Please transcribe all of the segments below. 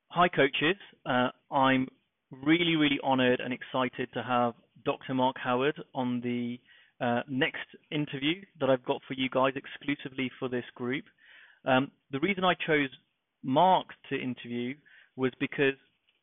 Hi, coaches. I'm really, really honored and excited to have Dr. Mark Howard on the next interview that I've got for you guys exclusively for this group. The reason I chose Mark to interview was because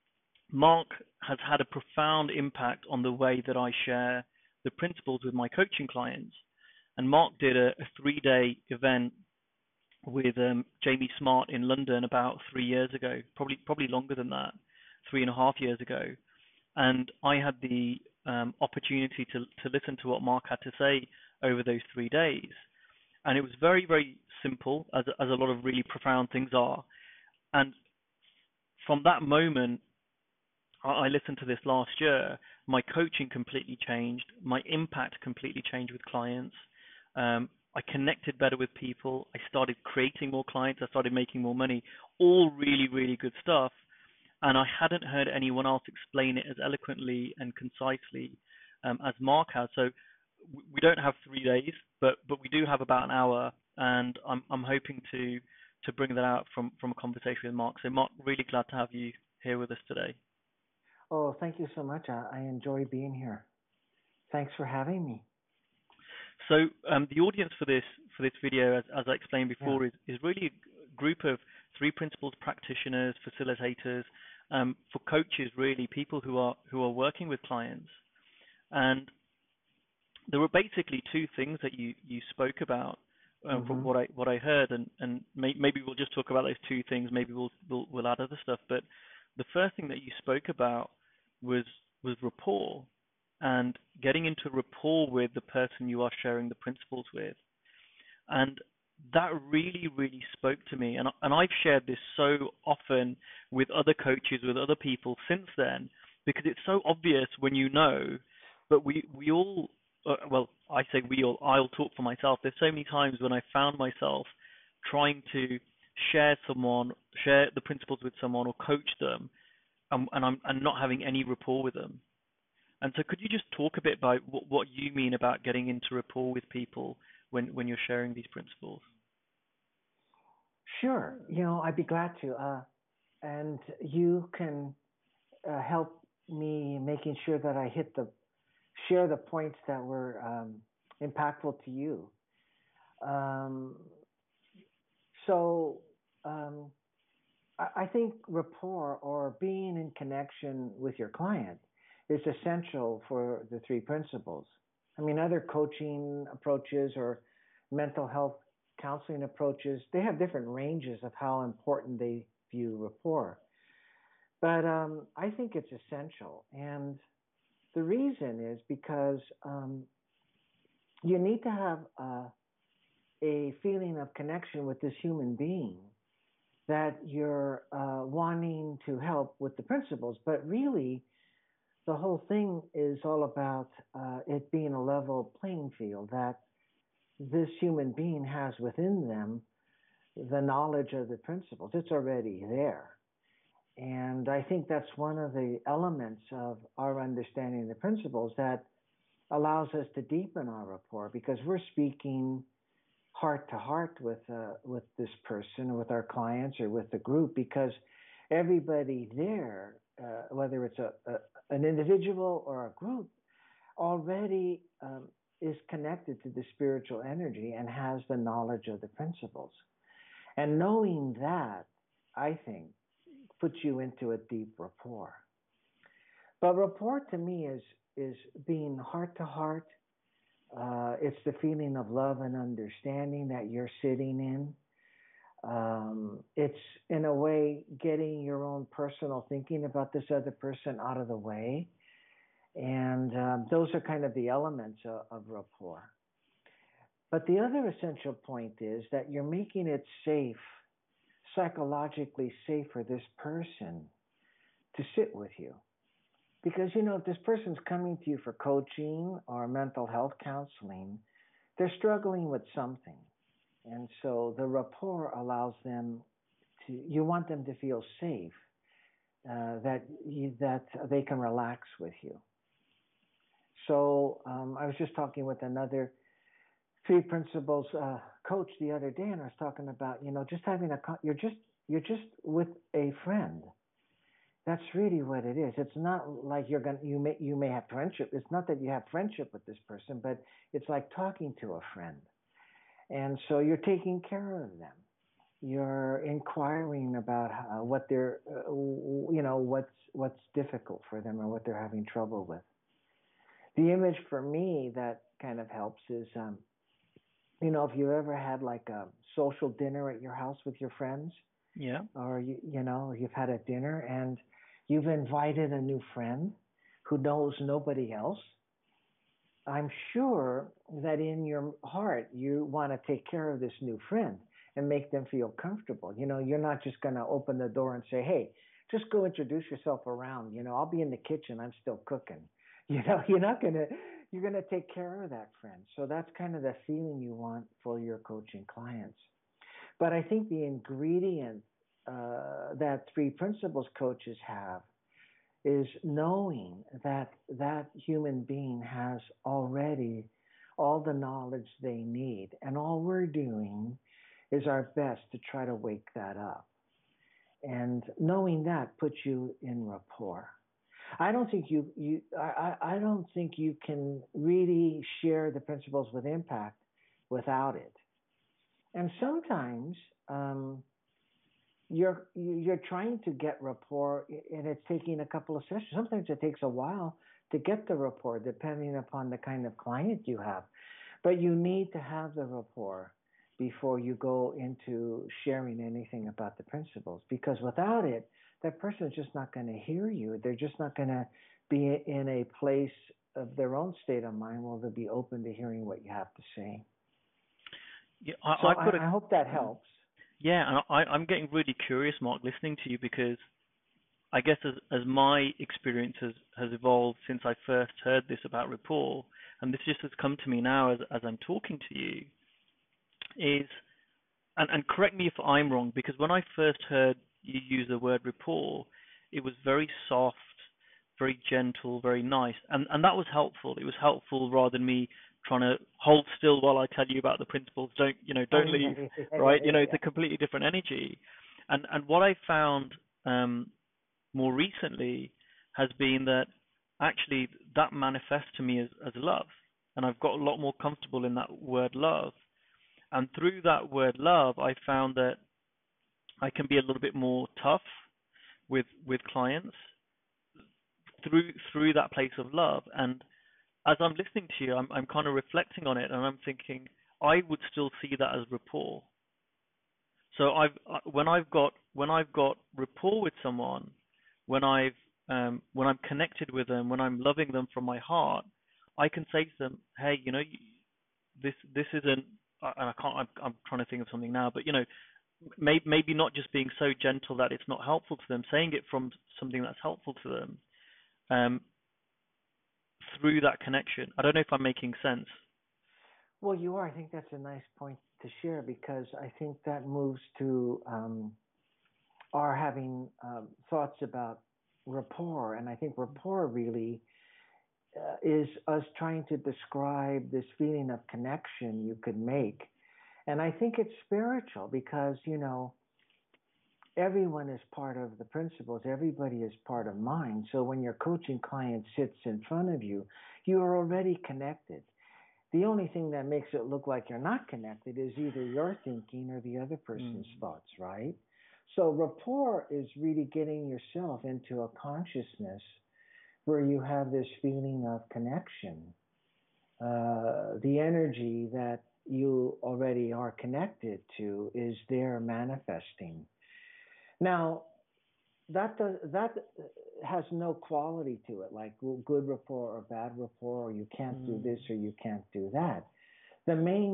Mark has had a profound impact on the way that I share the principles with my coaching clients. And Mark did a 3-day event with Jamie Smart in London about 3 years ago, probably longer than that, 3.5 years ago. And I had the opportunity to listen to what Mark had to say over those 3 days. And it was very, very simple, as a lot of really profound things are. And from that moment, I listened to this last year, my coaching completely changed, my impact completely changed with clients. I connected better with people. I started creating more clients. I started making more money. All really, really good stuff. And I hadn't heard anyone else explain it as eloquently and concisely as Mark has. So we don't have 3 days, but we do have about an hour, and I'm hoping to bring that out from a conversation with Mark. So Mark, really glad to have you here with us today. Oh, thank you so much. I enjoy being here. Thanks for having me. So the audience for this video, as I explained Yeah. before, is really a group of 3 principles practitioners, facilitators, for coaches, really people who are working with clients. And there were basically 2 things that you spoke about from hmm what I heard, and maybe we'll just talk about those 2 things. Maybe we'll add other stuff. But the first thing that you spoke about was rapport, and getting into rapport with the person you are sharing the principles with. And that really, really spoke to me. And I've shared this so often with other coaches, with other people since then, because it's so obvious when you know, but we all, well, I say we all, I'll talk for myself. There's so many times when I found myself trying to share the principles with someone or coach them, and I'm not having any rapport with them. And so could you just talk a bit about what you mean about getting into rapport with people when you're sharing these principles? Sure. I'd be glad to. And you can help me making sure that I share the points that were impactful to you. Um, so um, I think rapport or being in connection with your client is essential for the 3 principles. I mean, other coaching approaches or mental health counseling approaches, they have different ranges of how important they view rapport. But I think it's essential. And the reason is because you need to have a feeling of connection with this human being that you're wanting to help with the principles. But really, the whole thing is all about it being a level playing field, that this human being has within them the knowledge of the principles. It's already there. And I think that's one of the elements of our understanding of the principles that allows us to deepen our rapport, because we're speaking heart to heart with this person, or with our clients, or with the group, because everybody there, whether it's an individual or a group, already is connected to the spiritual energy and has the knowledge of the principles. And knowing that, I think, puts you into a deep rapport. But rapport to me is being heart to heart. It's the feeling of love and understanding that you're sitting in. It's, in a way, getting your own personal thinking about this other person out of the way. And those are kind of the elements of rapport. But the other essential point is that you're making it safe, psychologically safe for this person to sit with you. Because, if this person's coming to you for coaching or mental health counseling, they're struggling with something. And so the rapport allows them you want them to feel safe, that they can relax with you. So I was just talking with another 3 principles coach the other day, and I was talking about, just having you're just with a friend, That's really what it is. It's not like you may have friendship. It's not that you have friendship with this person, but it's like talking to a friend. And so you're taking care of them. You're inquiring about what they're, what's difficult for them or what they're having trouble with. The image for me that kind of helps is, if you ever had like a social dinner at your house with your friends, Yeah. or you've had a dinner and you've invited a new friend who knows nobody else. I'm sure that in your heart you want to take care of this new friend and make them feel comfortable. You're not just going to open the door and say, "Hey, just go introduce yourself around. I'll be in the kitchen. I'm still cooking." You're not going to you're going to take care of that friend. So that's kind of the feeling you want for your coaching clients. But I think the ingredient that three principles coaches have is knowing that that human being has already all the knowledge they need, and all we're doing is our best to try to wake that up. And knowing that puts you in rapport. I don't think I don't think you can really share the principles with impact without it. And sometimes you're trying to get rapport, and it's taking a couple of sessions. Sometimes it takes a while to get the rapport, depending upon the kind of client you have. But you need to have the rapport before you go into sharing anything about the principles, because without it, that person is just not going to hear you. They're just not going to be in a place of their own state of mind where they'll be open to hearing what you have to say. Yeah, So I've got a I hope that helps. yeah, and I'm getting really curious, Mark, listening to you because I guess as my experience has evolved since I first heard this about rapport, and this just has come to me now as I'm talking to you, is and correct me if I'm wrong, because when I first heard you use the word rapport, it was very soft, very gentle, very nice, and that was helpful. It was helpful rather than me trying to hold still while I tell you about the principles. Oh, Don't yeah, leave, yeah, right? yeah, It's yeah. a completely different energy, and what I found um, more recently has been that actually that manifests to me as love, and I've got a lot more comfortable in that word love, and through that word love, I found that I can be a little bit more tough with clients through that place of love. And as I'm listening to you, I'm kind of reflecting on it, and I'm thinking I would still see that as rapport. So when I've got rapport with someone, when I'm connected with them, when I'm loving them from my heart, I can say to them, hey, this isn't. And I can't. I'm trying to think of something now, but maybe not just being so gentle that it's not helpful to them, saying it from something that's helpful to them, um, through that connection. I don't know if I'm making sense. Well, you are. I think that's a nice point to share, because I think that moves to our having thoughts about rapport. And I think rapport really is us trying to describe this feeling of connection you could make. And I think it's spiritual because, everyone is part of the principles. Everybody is part of mind. So when your coaching client sits in front of you, you are already connected. The only thing that makes it look like you're not connected is either your thinking or the other Mm. person's thoughts, right? So rapport is really getting yourself into a consciousness where you have this feeling of connection. The energy that you already are connected to is there manifesting. Now, that has no quality to it, like good rapport or bad rapport, or you can't do Mm. this or you can't do that. The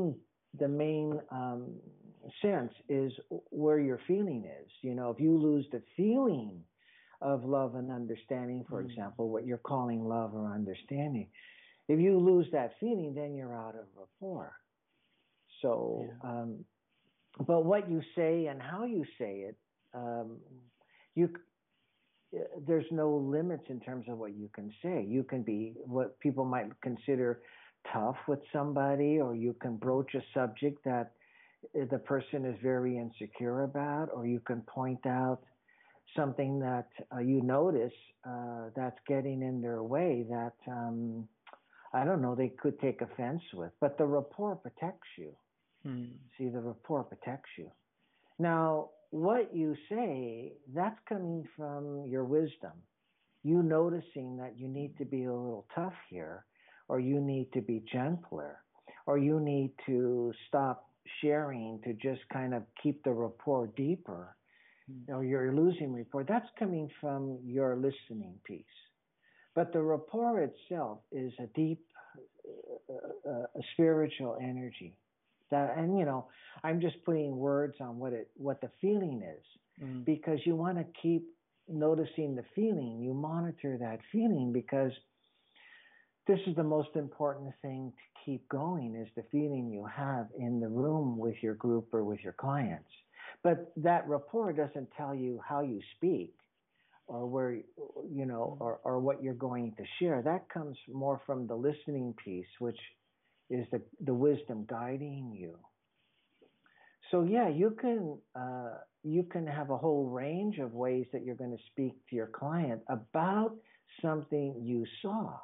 main sense is where your feeling is. If you lose the feeling of love and understanding, for Mm. example, what you're calling love or understanding, if you lose that feeling, then you're out of rapport. So, Yeah. but what you say and how you say it, um, you there's no limits in terms of what you can say. You can be what people might consider tough with somebody, or you can broach a subject that the person is very insecure about, or you can point out something that you notice that's getting in their way that I don't know, they could take offense with. But the rapport protects you. See, the rapport protects you. Now, what you say, that's coming from your wisdom. You noticing that you need to be a little tough here, or you need to be gentler, or you need to stop sharing to just kind of keep the rapport deeper, or you're losing rapport. That's coming from your listening piece. But the rapport itself is a deep a spiritual energy. That, and I'm just putting words on what the feeling is, because you want to keep noticing the feeling. You monitor that feeling, because this is the most important thing to keep going, is the feeling you have in the room with your group or with your clients. But that rapport doesn't tell you how you speak or where, or what you're going to share. That comes more from the listening piece, which is the wisdom guiding you. So yeah, you can have a whole range of ways that you're going to speak to your client about something you saw,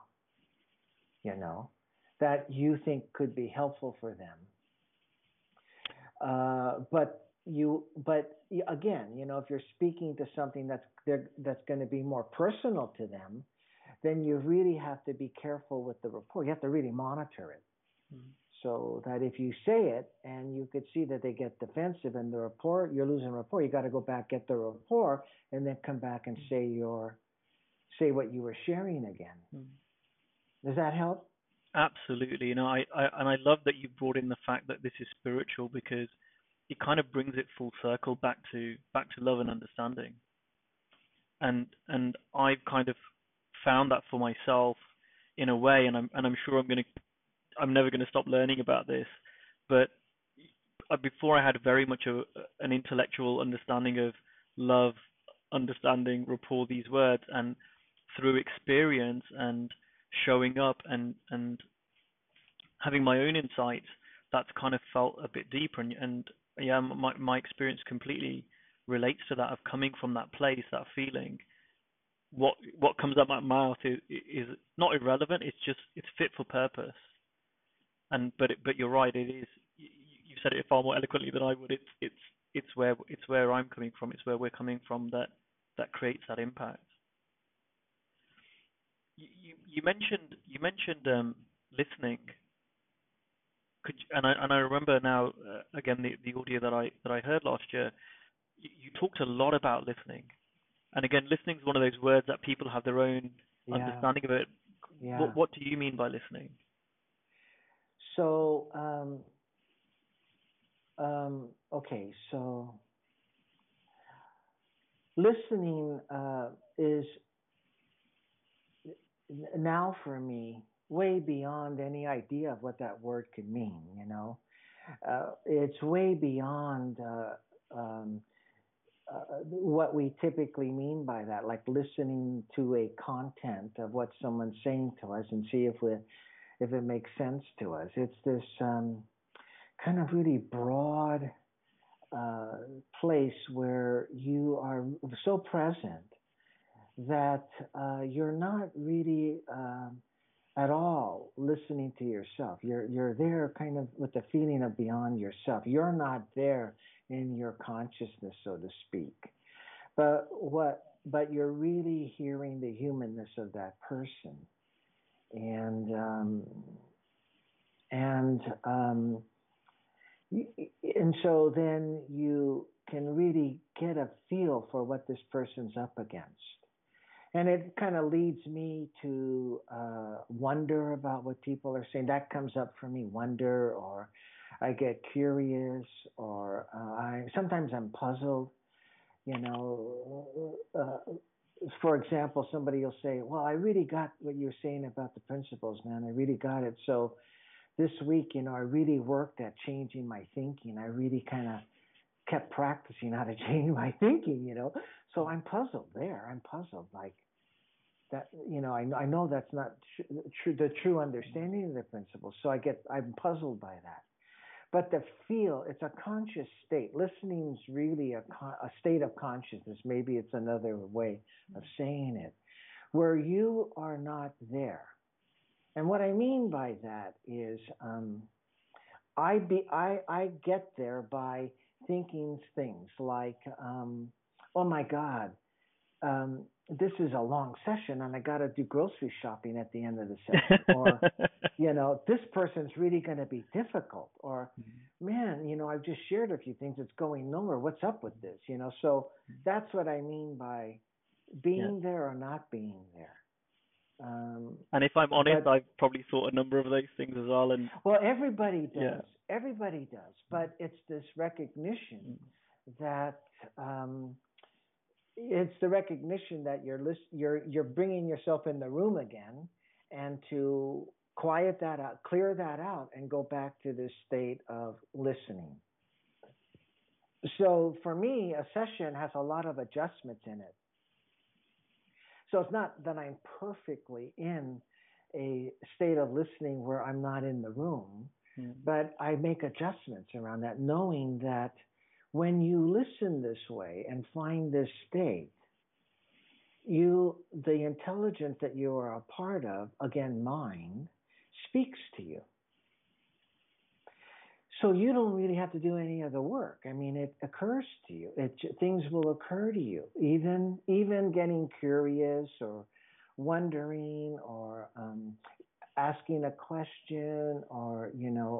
that you think could be helpful for them. But again, if you're speaking to something that's going to be more personal to them, then you really have to be careful with the rapport. You have to really monitor it. So that if you say it and you could see that they get defensive and the rapport, you're losing rapport, you got to go back, get the rapport, and then come back and say what you were sharing again. Does that help? Absolutely. I love that you brought in the fact that this is spiritual, because it kind of brings it full circle back to love and understanding. And I've kind of found that for myself in a way, and I'm sure I'm never going to stop learning about this. But before, I had very much an intellectual understanding of love, understanding, rapport, these words, and through experience and showing up and having my own insights, that's kind of felt a bit deeper. And yeah, my experience completely relates to that, of coming from that place, that feeling. What comes out my mouth is not irrelevant. It's fit for purpose. But you're right. It is. You said it far more eloquently than I would. It's where I'm coming from. It's where we're coming from that creates that impact. You mentioned listening. I remember now again the audio that I heard last year. You talked a lot about listening, and again, listening is one of those words that people have their own understanding of it. Yeah. What do you mean by listening? So okay, so listening is now for me way beyond any idea of what that word could mean. It's way beyond what we typically mean by that, like listening to a content of what someone's saying to us and see if it makes sense to us. It's this kind of really broad place where you are so present that you're not really at all listening to yourself. You're there kind of with the feeling of beyond yourself. You're not there in your consciousness, so to speak. But you're really hearing the humanness of that person. And so then you can really get a feel for what this person's up against. And it kind of leads me to wonder about what people are saying. That comes up for me, wonder, or I get curious, or sometimes I'm puzzled. For example, somebody will say, well, I really got what you're saying about the principles, man. I really got it. So this week, I really worked at changing my thinking. I really kind of kept practicing how to change my thinking, So I'm puzzled there. I'm puzzled like that, I know that's not the true understanding of the principles. So I'm puzzled by that. But the feel, it's a conscious state. Listening is really a state of consciousness. Maybe it's another way of saying it, where you are not there. And what I mean by that is, I get there by thinking things like, oh my God, this is a long session and I got to do grocery shopping at the end of the session. Or, this person's really going to be difficult. Or, man, I've just shared a few things. It's going nowhere. What's up with this? So that's what I mean by being there or not being there. And if I'm honest, I've probably thought a number of those things as well. And well, everybody does. Yeah. Everybody does. But it's this recognition that it's the recognition that you're bringing yourself in the room again, and to quiet that out, clear that out, and go back to this state of listening. So for me, a session has a lot of adjustments in it. So it's not that I'm perfectly in a state of listening where I'm not in the room, but I make adjustments around that, knowing that when you listen this way and find this state, the intelligence that you are a part of, again, mind, speaks to you. So you don't really have to do any of the work. I mean, it occurs to you. Things will occur to you, even getting curious or wondering or asking a question or,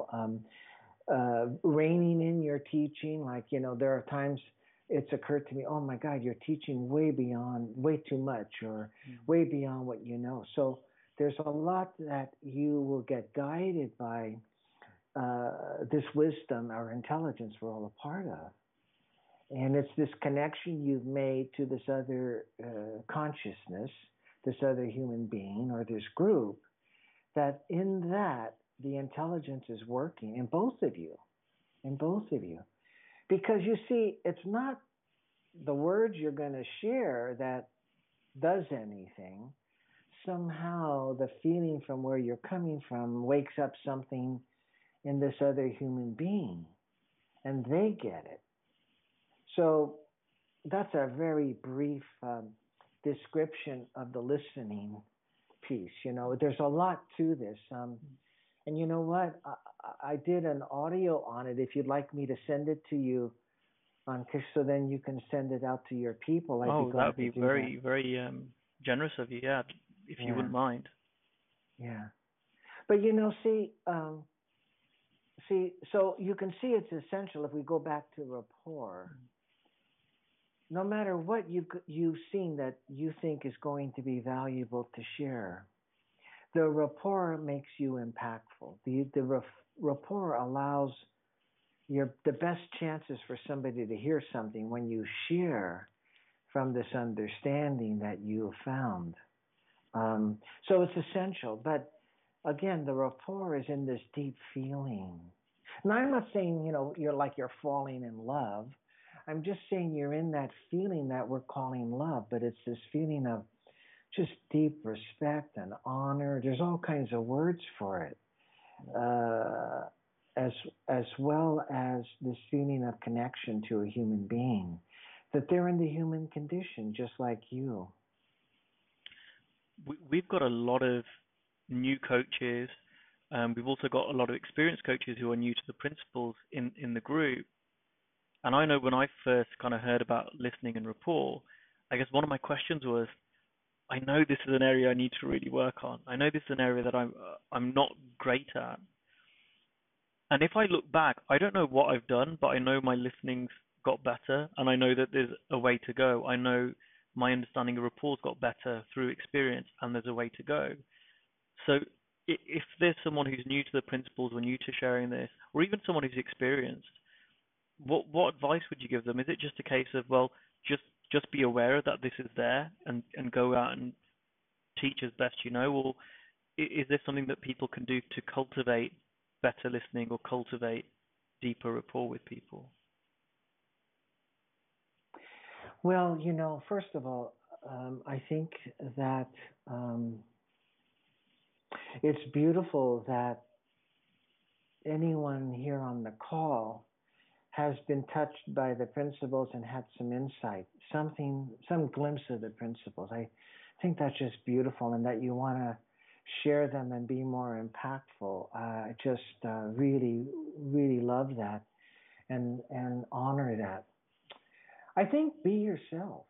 reining in your teaching. Like, there are times it's occurred to me, oh my God, you're teaching way too much or way beyond what you know. So there's a lot that you will get guided by this wisdom or intelligence we're all a part of. And it's this connection you've made to this other consciousness, this other human being or this group, that in that the intelligence is working in both of you. Because you see, it's not the words you're going to share that does anything. Somehow the feeling from where you're coming from wakes up something in this other human being, and they get it. So that's a very brief description of the listening piece. There's a lot to this. And you know what? I did an audio on it. If you'd like me to send it to you, so then you can send it out to your people. That would be very, very generous of you. Yeah, if you wouldn't mind. Yeah, but so you can see it's essential if we go back to rapport. No matter what you've seen that you think is going to be valuable to share, the rapport makes you impactful. The rapport allows the best chances for somebody to hear something when you share from this understanding that you have found. So it's essential. But again, the rapport is in this deep feeling. Now, I'm not saying, you're falling in love. I'm just saying you're in that feeling that we're calling love, but it's this feeling of just deep respect and honor. There's all kinds of words for it, as well as this feeling of connection to a human being, that they're in the human condition just like you. We've got a lot of new coaches. We've also got a lot of experienced coaches who are new to the principles in the group. And I know when I first kind of heard about listening and rapport, I guess one of my questions was, I know this is an area I need to really work on. I know this is an area that I'm not great at. And if I look back, I don't know what I've done, but I know my listening's got better, and I know that there's a way to go. I know my understanding of rapport's got better through experience, and there's a way to go. So if there's someone who's new to the principles or new to sharing this, or even someone who's experienced, what advice would you give them? Is it just a case of, well, just be aware that this is there and go out and teach as best you know? Or is there something that people can do to cultivate better listening or cultivate deeper rapport with people? Well, first of all, I think that it's beautiful that anyone here on the call has been touched by the principles and had some insight, some glimpse of the principles. I think that's just beautiful, and that you want to share them and be more impactful. I just really, really love that and honor that. I think be yourself.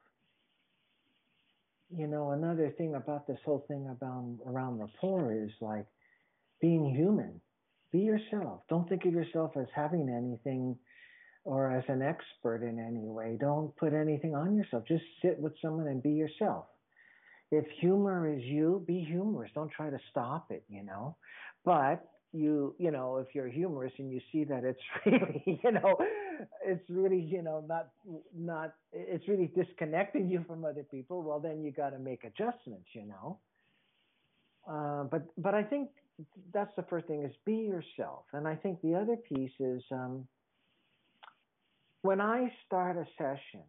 You know, another thing about this whole thing about around rapport is like being human. Be yourself. Don't think of yourself as having anything or as an expert in any way. Don't put anything on yourself. Just sit with someone and be yourself. If humor is you, be humorous. Don't try to stop it, you know. But if you're humorous and you see that it's really, it's really, it's really disconnecting you from other people, well, then you got to make adjustments, you know. But I think that's the first thing is be yourself. And I think the other piece is when I start a session,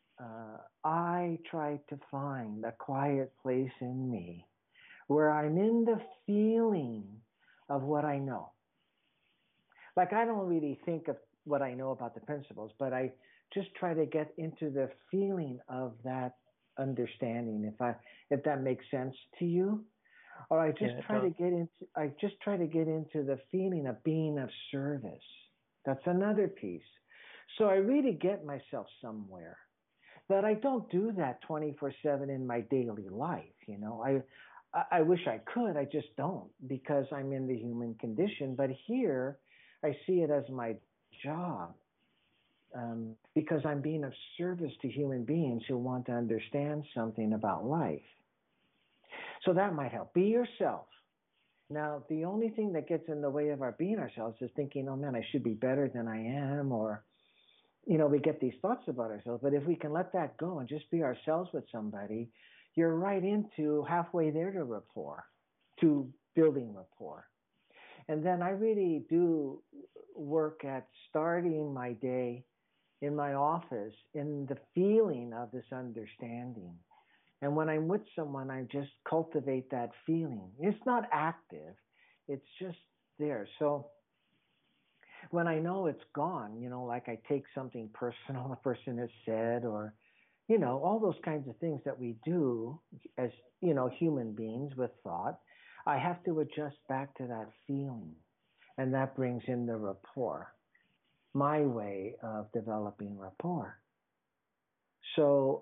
I try to find a quiet place in me where I'm in the feeling of what I know. Like I don't really think of what I know about the principles, but I just try to get into the feeling of that understanding. If that makes sense to you, or I just try to get into the feeling of being of service. That's another piece. So I really get myself somewhere. But I don't do that 24/7 in my daily life. You know, I wish I could. I just don't because I'm in the human condition. But here, I see it as my job because I'm being of service to human beings who want to understand something about life. So that might help. Be yourself. Now, the only thing that gets in the way of our being ourselves is thinking, oh man, I should be better than I am, or we get these thoughts about ourselves. But if we can let that go and just be ourselves with somebody, you're right into halfway there to rapport, to building rapport. And then I really do work at starting my day in my office in the feeling of this understanding. And when I'm with someone, I just cultivate that feeling. It's not active, it's just there. So when I know it's gone, like I take something personal a person has said, or, all those kinds of things that we do as, human beings with thought, I have to adjust back to that feeling. And that brings in the rapport, my way of developing rapport. So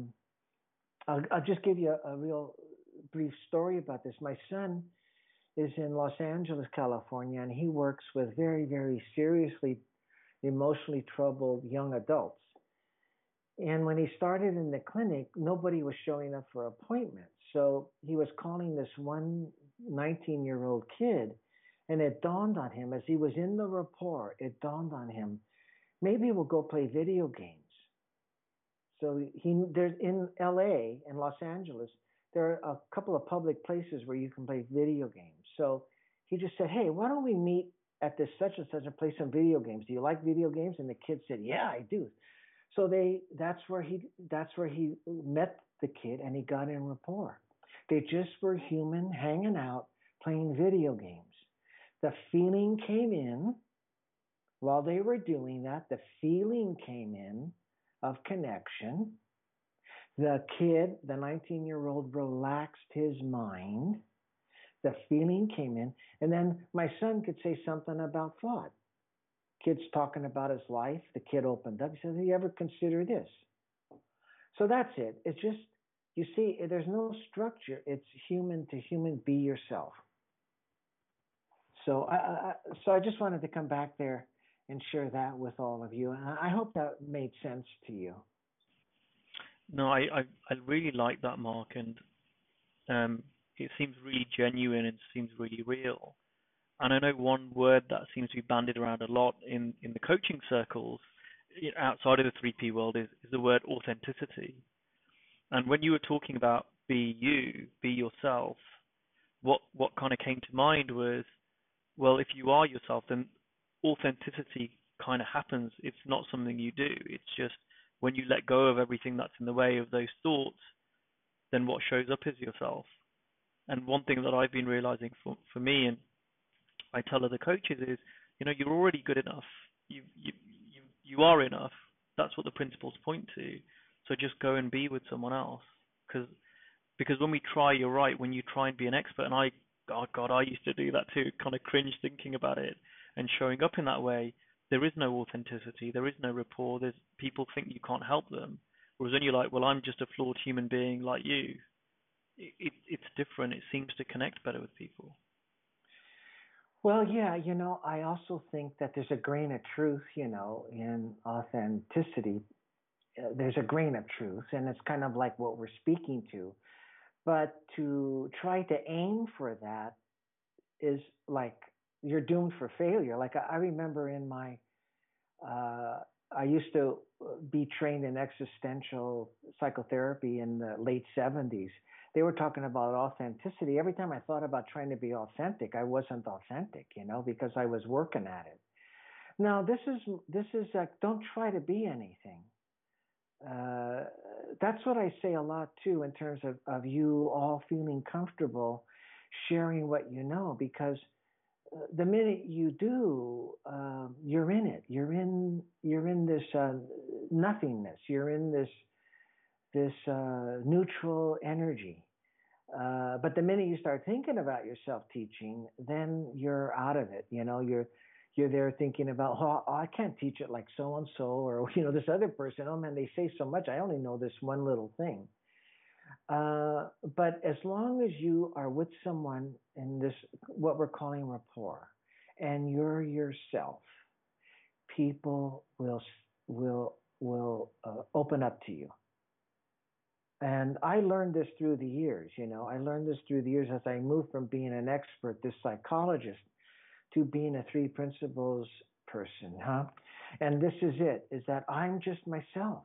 I'll just give you a real brief story about this. My son is in Los Angeles, California, and he works with very, very seriously emotionally troubled young adults. And when he started in the clinic, nobody was showing up for appointments. So he was calling this one 19-year-old kid, and it dawned on him as he was in the rapport, it dawned on him, maybe we'll go play video games. So there's in LA and Los Angeles, there are a couple of public places where you can play video games. So he just said, hey, why don't we meet at this such and such and play some video games? Do you like video games? And the kid said, yeah, I do. So that's where he met the kid and he got in rapport. They just were human, hanging out, playing video games. The feeling came in while they were doing that. The feeling came in of connection. The kid, the 19-year-old, relaxed his mind. The feeling came in. And then my son could say something about thought. Kid's talking about his life. The kid opened up. He said, have you ever considered this? So that's it. It's just, you see, there's no structure. It's human to human. Be yourself. So I just wanted to come back there and share that with all of you. And I hope that made sense to you. No, I really like that, Mark, and it seems really genuine and seems really real. And I know one word that seems to be bandied around a lot in the coaching circles outside of the 3P world is the word authenticity. And when you were talking about be you, be yourself, what kind of came to mind was, well, if you are yourself, then authenticity kind of happens. It's not something you do. It's just when you let go of everything that's in the way of those thoughts, then what shows up is yourself. And one thing that I've been realizing for me, and I tell other coaches is, you're already good enough. You are enough. That's what the principles point to. So just go and be with someone else. Because when we try, you're right. When you try and be an expert, and oh God, I used to do that too. Kind of cringe thinking about it and showing up in that way. There is no authenticity. There is no rapport. There's people think you can't help them. Whereas when you're like, well, I'm just a flawed human being like you. It's different. It seems to connect better with people. Well, yeah, I also think that there's a grain of truth, in authenticity. There's a grain of truth, and it's kind of like what we're speaking to. But to try to aim for that is like you're doomed for failure. Like I remember in my, I used to be trained in existential psychotherapy in the late 70s. They were talking about authenticity. Every time I thought about trying to be authentic, I wasn't authentic, because I was working at it. Now this is like, don't try to be anything. Uh, that's what I say a lot too, in terms of you all feeling comfortable sharing what you know, because the minute you do, you're in it. You're in this nothingness. You're in this neutral energy. But the minute you start thinking about yourself teaching, then you're out of it. You're there thinking about, oh, I can't teach it like so and so, or this other person. Oh man, they say so much. I only know this one little thing. But as long as you are with someone in this, what we're calling rapport, and you're yourself, people will open up to you. And I learned this through the years. I learned this through the years as I moved from being an expert, this psychologist, to being a three principles person, huh? And this is it: is that I'm just myself.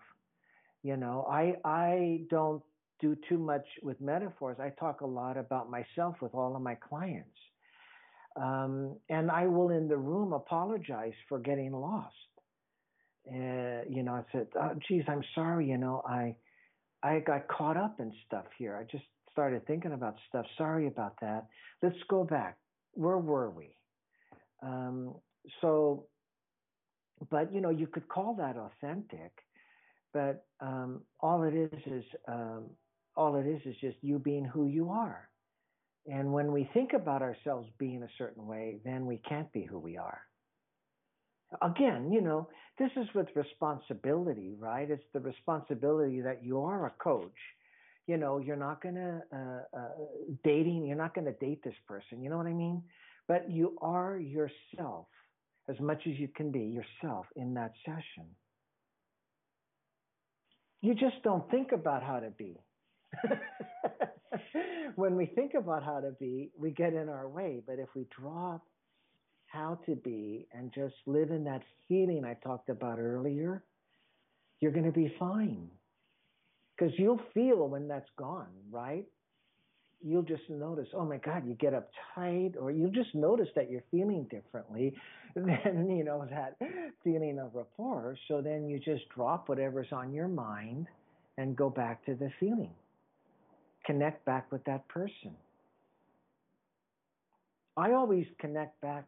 I don't do too much with metaphors. I talk a lot about myself with all of my clients. And I will in the room apologize for getting lost. I said, oh, geez, I'm sorry. I got caught up in stuff here. I just started thinking about stuff. Sorry about that. Let's go back. Where were we? Um, so, but you could call that authentic, but all it is just you being who you are. And when we think about ourselves being a certain way, then we can't be who we are. Again, this is with responsibility, right? It's the responsibility that you are a coach. You're not gonna you're not gonna date this person. You know what I mean? But you are yourself as much as you can be yourself in that session. You just don't think about how to be. When we think about how to be, we get in our way. But if we drop how to be and just live in that feeling I talked about earlier, you're going to be fine. Because you'll feel when that's gone, right? You'll just notice, oh my God, you get uptight, or you'll just notice that you're feeling differently than, that feeling of rapport. So then you just drop whatever's on your mind and go back to the feeling. Connect back with that person. I always connect back.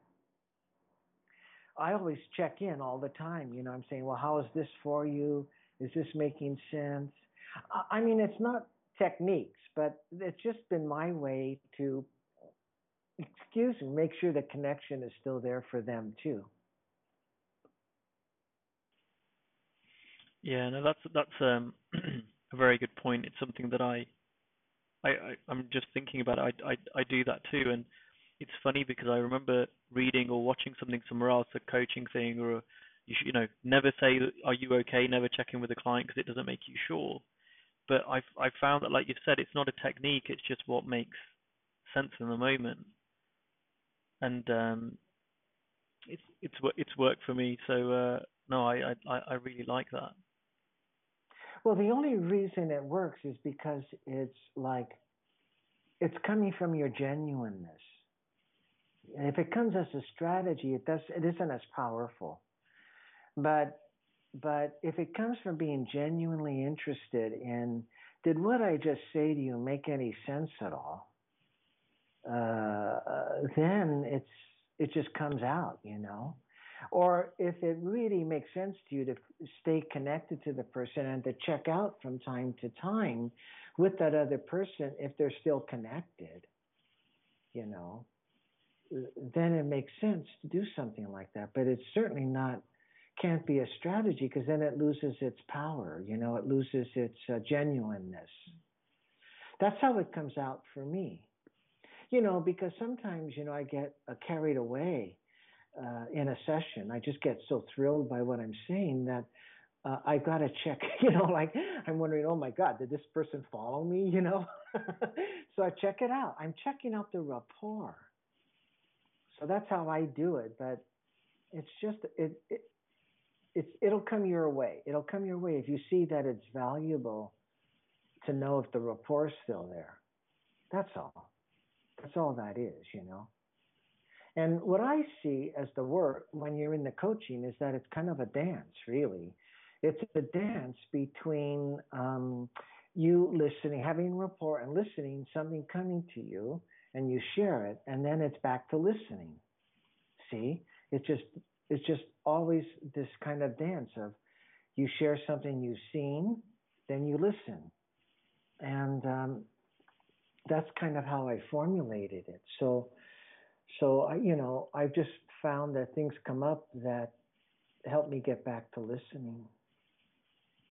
I always check in all the time. I'm saying, well, how is this for you? Is this making sense? I mean, it's not techniques, but it's just been my way to, make sure the connection is still there for them too. Yeah, no, that's a very good point. It's something that I'm just thinking about. I do that too, and it's funny because I remember reading or watching something somewhere else, a coaching thing, or never say, "Are you okay?" Never check in with a client because it doesn't make you sure. But I've found that, like you said, it's not a technique. It's just what makes sense in the moment, and it's worked for me. So no, I really like that. Well, the only reason it works is because it's coming from your genuineness. And if it comes as a strategy, it isn't as powerful. But if it comes from being genuinely interested in, did what I just say to you make any sense at all? Then it just comes out, Or if it really makes sense to you to stay connected to the person and to check out from time to time with that other person if they're still connected, you know, then it makes sense to do something like that. But it's certainly not, can't be a strategy because then it loses its power, it loses its genuineness. That's how it comes out for me, because sometimes, I get carried away in a session. I just get so thrilled by what I'm saying that I got to check, like I'm wondering, oh my God, did this person follow me, So I check it out. I'm checking out the rapport. So that's how I do it. But it's just, it'll come your way. It'll come your way if you see that it's valuable to know if the rapport is still there. That's all. That's all that is, And what I see as the work when you're in the coaching is that it's kind of a dance, really. It's a dance between you listening, having rapport and listening, something coming to you, and you share it, and then it's back to listening. See, it's just always this kind of dance of you share something you've seen, then you listen, and that's kind of how I formulated it. So I've just found that things come up that help me get back to listening.